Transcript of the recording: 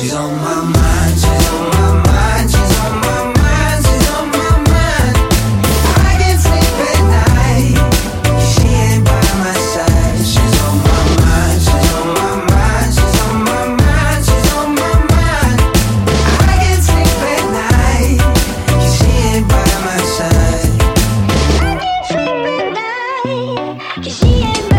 She's on my mind, she's on my mind, she's on my mind, she's on my mind. I can't sleep at night, she ain't by my side. She's on my mind, she's on my mind, she's on my mind, she's on my mind. I can't sleep at night, she ain't by my side. I can't sleep at night, 'cause she ain't